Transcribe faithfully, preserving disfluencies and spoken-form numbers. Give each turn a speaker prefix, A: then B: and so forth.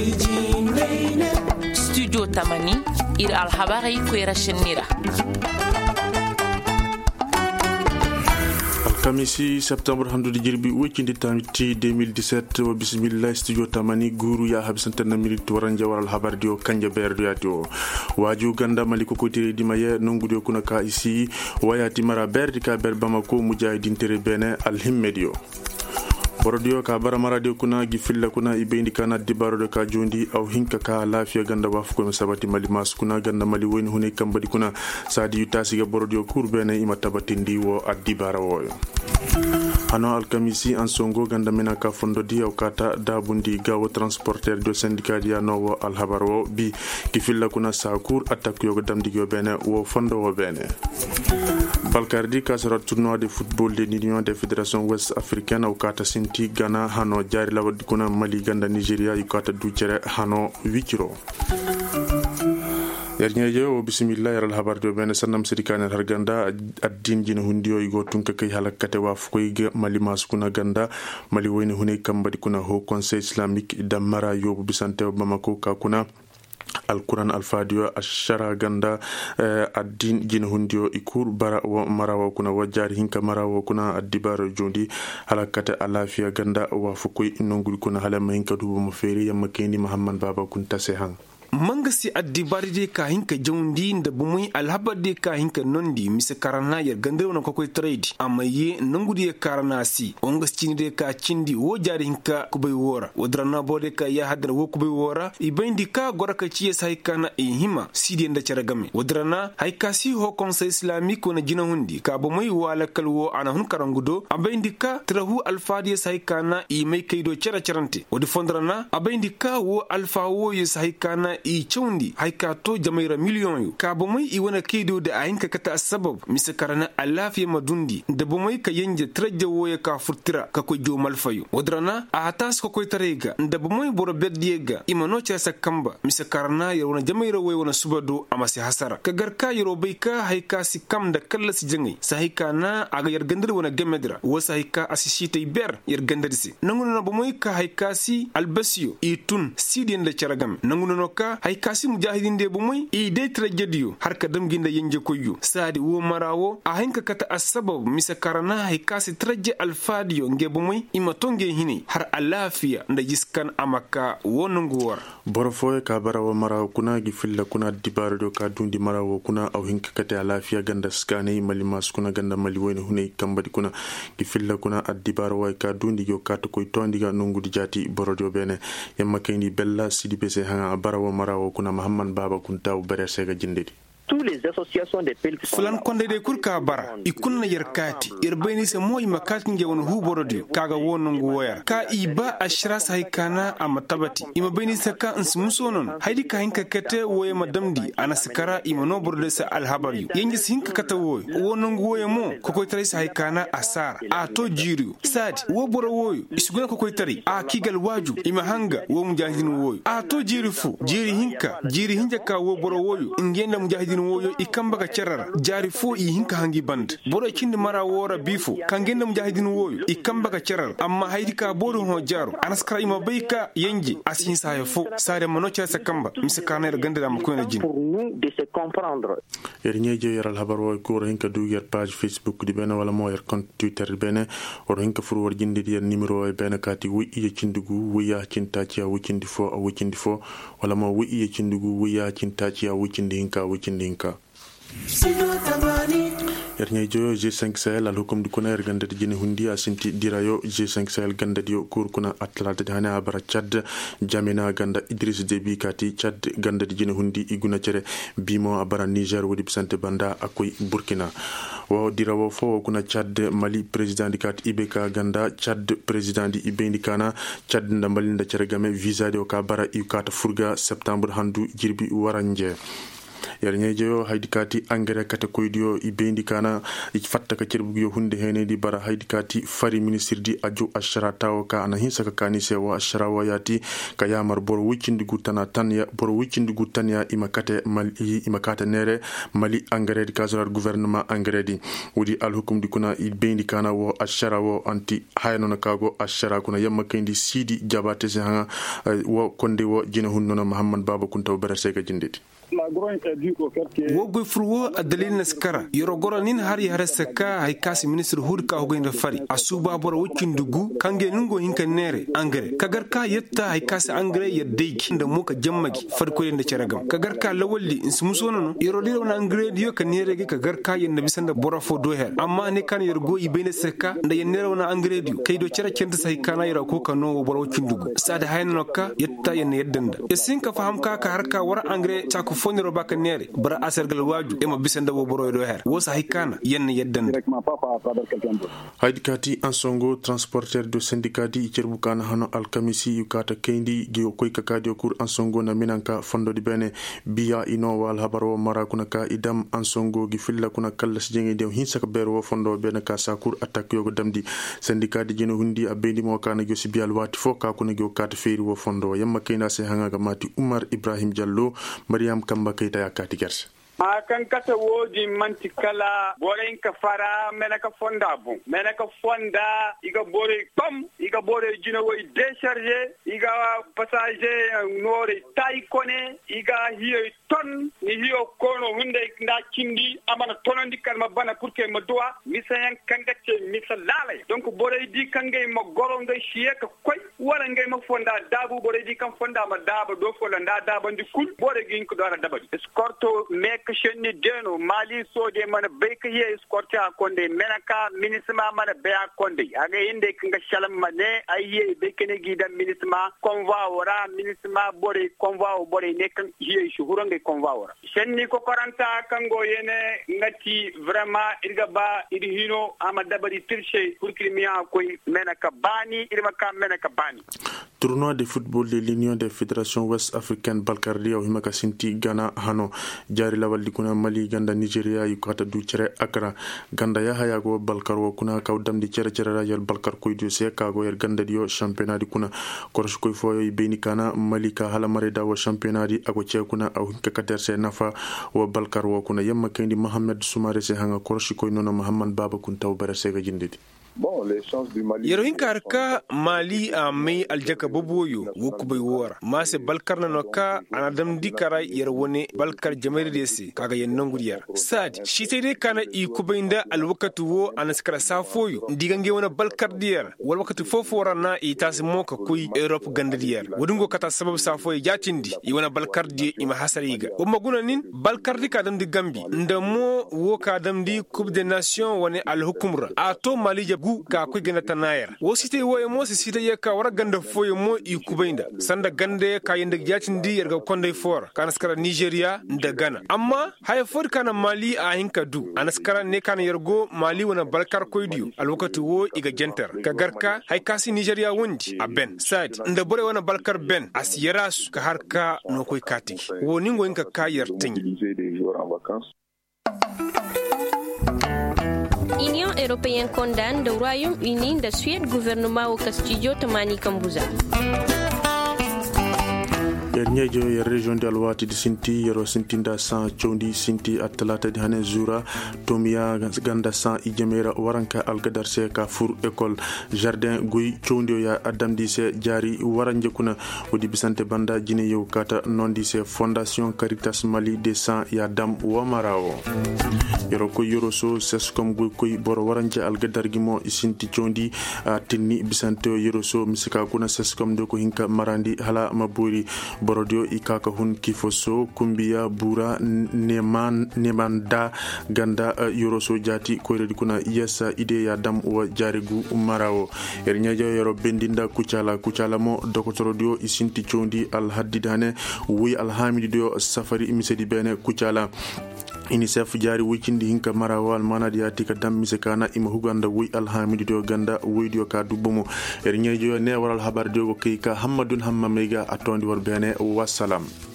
A: studio tamani ir alhabari kwera shenira
B: Kamisi septembre hamdude jirbi wekindi tamiti deux mille dix-sept wa bismillah studio tamani guru ya habisantana minute waran jawal habar dio kanja berdo yato waju ganda maliko ko tiri di maye nongudo kuna ka isi wayati mara berdi ka ber bamako mujahidin tere bene al himmedio borodio ka bara radio kuna gifilla kuna ibendi kana dibaro de ka jondi aw hinka ka lafiya ganda waf ko sabati mali mas kuna ganda mali woni hune kambadi kuna sadi yutasi ga borodio kurbene imatabatindi wo adibara wo hano alkamisi an songo ganda mena ka fondo di aw kata dabundi gawo transporteur do syndicat ya no al habaro bi gifilla kuna sakur attaque yo damdi go bene wo fondo wo bene Balkardi ka sera tournoi de football de l'Union des fédérations ouest africaines au kata sinti Ghana hano jari lawadi kuna Mali ganda Nigeria yukata ducere hano wikiro yarnyeje o bismillah yaral habar do ben sanam sidikane har ganda addin jina hundiyo igo tunka kay halakate wa fukoy Mali maskuna ganda Mali woni hune kambadi kuna ho conseil islamique damara yobu bisante Bamako ka kuna Al-Quran al-Fadiyo ashara ganda eh, addin jin hundiyo ikur bara wa marawa kuna wajari hinka marawa kuna addibar jondi halakate alafiya ganda wa fukui nongul kuna halama hinka dubu maferi yamma kendi Muhammad Baba kun tase hang
C: manga si addibari de ka hinka jawndi nda bumui alhaba de ka hinka nondi mise karana yer gandere wona kokoy trade amaye nangudi karana si onga cini de ka cindi wo jari hinka kubay wora wodrana bode ka ya hadra wo kubay wora ibendi ka goraka ciye sai kana e hima sidi nda caragame wodrana hay kasi ho conseil islamique wona jina hundi ka bumui wala kalwo ana hun karangudo abendi ka trahu alfadi sai kana e may kaydo cara carante wodi fondrana abendi ka wo alfa wo yes hay kana i chawndi hayka to jamaira million yu ka bomay i wona keido da ayinka kata sabab misa karana alafiya madundi da bomay ka yanje trajja woya ka furtira ka ko jomal fayu wadrana a hatas ko koy tarega da bomay boro beddiega imano cha sakamba misa karana ya wona jamaira woya wona subado amasi hasara ka garka yoro bayka hayka si kam da kala si jangai sahika na aga yar gandar wona gemedra wasa hayka asishite ber yar gandarsi nanguno na bomay ka hayka si albasiyo itun sidien da charagam nanguno no ka hay kasi mujahidin de bu muy i de tragediyo har ka dam ginda yenge koyu sadi wo marawo a hinka kata asbab misa karana hay kasi traje alfadiyo nge bu muy ima tonge hini har alafiya nda jiskan amaka wonungu war
B: borofo ka barawo marawo kuna gi filla kuna dibardo ka dundi marawo kuna aw hinka kata alafiya ganda skane mali mas kuna ganda mali woni hune kambadi kuna gi filla kuna adibaro way ka dundi yo kato koy tondiga nungudi jati borodo bene yamma kayni bella sidi bese hanga barawo marawo kuna Muhammad Baba kun taw bare sega jindedi
D: tous les associations des pèlerins
C: flan konde de kurka bara ikunna yerkati yerbayni se moy makati nge won huborodi kaga wonungu woyar ka iba ashras haykana amatabati ima bayni se ka nsmusonon haydi ka hinka kete woye madamdi anasikara ima no borde se alhabaru yengi hinka kata woy wonungu woye mo kokoy tare se haykana asar a to jiru sad wo boro woy isuguna kokoy tare a kigal waju ima hanga wo mujahidin woy a to jiru fu jiri hinka jiri hinja ka wo boro woy ngenda mujahidin woyo ikamba ka cerara jari fo i hinka hangi band boro kindi mara wora bifo kangenda mujahidin woyo ikamba ka cerara amma haydi ka bodo ho jaro anaskara ima bayka yenji asin sa fo sare mono cha sakamba misakana er ganda ma ko na jin
D: pour nous de se comprendre
B: yer je yaral habar woy ko hinka du yer page Facebook di bena wala mo yer compte Twitter bene o hinka fur wor jindi yer numéro e bene kati wi iye cindugu wi ya cinta ci wi cindi fo wi cindi fo wala mo wi iye cindugu wi ya cinta ci wi cindi hinka wi cindi Inka. Yarnya joyo G cinq Sahel al hukum di kuna erganda di jene hundi asinti dirayo G cinq Sahel ganda dio kur kuna atlanta di hana abara Chad Jamena ganda Idriss Déby kati Chad ganda di jene hundi iguna cere bimo abara Niger wodi bisante banda akoy Burkina wa dirawo fo kuna Chad Mali president di kat Ibeka ganda Chad president di Ibendi kana Chad ndambali nda cere game visa di ka bara i kata furga septembre handu jirbi waranje yarnyejo haydi kati engrais kata koydio i bendi kana i fatta ka cerbugo hunde hene di bara haydi kati fari ministre di ajo ashara taw ka ana hinsa ka kani se wa ashara wayati ka yamar bor wicindi gutana tan ya bor wicindi gutana ya imakate mali imakata nere mali engrais di kazarar gouvernement engrais di wudi al hukum di kuna i bendi kana wo ashara wo anti hayno na kago ashara kuna yamma kendi sidi jabate se ha wo konde wo jina hunno Muhammad Baba Kunta Barase ka jinditi
C: wogoy furwo a dalil naskara yoro goro nin har ya harasaka hay kasi ministre hud ka hogoy da fari asuba bor wucin dugu kange nungo hinka nere angare kagar ka yetta hay kasi angare ya deiki da muka jammagi farko yanda ceragam kagar ka lawalli in sumuso no yoro diro na angare diyo ka nere ge kagar ka yanda bisanda borafo do her amma ne kan yorgo i bene saka da yennere na angare diyo kai do cera kenta sai kana yoro ko kano bor wucin dugu sada hayno ka yetta yenne yeddanda yasin ka faham ka ka harka war angare ta ko foniro baka nere bara asargal waju ema bisanda bo boro do her wosa hikana yenn yeddan
B: haydi kati ansongo transporteur de syndicat di cerbukana hano alkamisi yukata kendi gi koy kakadi kur ansongo na minanka fondo di bene biya ino wal habaro marakuna ka idam ansongo gi filla kuna kallas jengi de hinsa ka bero fondo bene ka sakur attaque yogo damdi syndicat di jeno hundi abendi mo kana josi bial wati fo ka kuna go kata feri wo fondo yamma kayna se hanga ga mati Umar Ibrahim Diallo Mariam Kamba Keita ya kati gerse
E: a kan kata wodi manti kala boren ka fara mena ka fonda bu mena ka fonda iga bore pam iga bore jina way décharger iga passager nore tay kone iga hiyo ton ni hiyo kono hunde nda kindi amana tonondi kalma bana pour que ma doa misayan kangate misalale donc bore di kangay ma goro ngay shiye ka koy wala ngay ma fonda dabu bore di kan fonda ma daba do fola nda daba ndi kul bore gin ko dara daba escorto mek shenni deno mali sode mana beke ye escorta konde menaka minisma mana be konde aga inde kinga shalam mane ayye beke ne gidan minisma konva wora minisma bore konva bore ne kan ye shuhurange konva wora shenni ko koranta kango yene ngati vraiment irga ba iri hino amadabari tirche pour krimia koy menaka bani irma ka menaka bani
B: tournoi de football de l'Union des fédérations ouest africaines Balkardi au himaka sinti Ghana hano jari lawal di kuna Mali ganda Nigeria yukata du cere akra ganda ya haya go Balkar wo kuna kaw dam di cere cere rajal Balkar koy du se ka go yer ganda dio championnat di kuna korsh koy foyo beni kana Mali ka hala mare da wo championnat di ago ce kuna aw hinka kater se nafa wo Balkar wo kuna yamma kendi Mohamed Soumare se hanga korsh koy nono Muhammad Baba Kunta Barase ga jindidi
F: Bon, les chances du Mali.
C: Yerohin karka Mali a mai aljaka boboyo woku bai wora. Mase balkar na noka anadam dikara yerwone balkar jamari desi kaga yennon gudiyar. Sad shi sai dai kana i kubainda alwakatu wo anaskara safoyo digange wona balkar diyar wal wakatu fofora na i tasmo ka kuy Europe ganda diyar. Wudungo kata sabab safoyo jatindi i wona balkar di ima hasariga. O maguna nin balkar di kadam di Gambi ndamo wo kadam di Coupe des Nations wone alhukumra. Ato Mali gu ka ku gina tanayar wosite woye mo site ye ka wara ganda foye mo i kubainda sanda gande ka yanda jacin di yerga konde for kanaskara Nigeria da Ghana amma hay for kana Mali a hinka du anaskara ne kana yergo Mali wana balkar koydiyo alwakati wo iga jenter ka garka hay kasi Nigeria wondi a ben sad nda bore wana balkar ben asiyarasu ka harka no koy kati woni ngo inka ka yertin
G: Union européenne condamne le Royaume-Uni de Suède gouvernement au Castillo Tamani Kambuza.
B: Nyejo ya region de Alwati di Sinti yero Sintinda san chondi Sinti atalata di hane zura tomia ganda san ijamera waranka algadar se ka fur école jardin guy chondi ya adam di se jari waranje kuna wodi bisante banda jine yow kata non di se fondation Caritas Mali de san ya dam wamarao yero ko yoro so seskom guy koy boro waranje algadar gimo Sinti chondi tinni bisante yoro so misika kuna seskom de ko hinka marandi hala maburi borodio ikaka hun kifoso kumbia bura neman nemanda ganda uh, yoroso jati koyre kuna yesa ide ya dam wa jarigu marao ernyaja yoro bendinda kuchala kuchala mo dokotorodio isinti chondi al hadidane wi alhamidio safari imisedi bene kuchala UNICEF jari wikindi hinka marawal manadi atika dam misekana ima huganda wi alhamidi do ganda widio ka dubomo ernyejo ne waral habar jogo kayka hammadun hamma mega atondi war bene wassalam.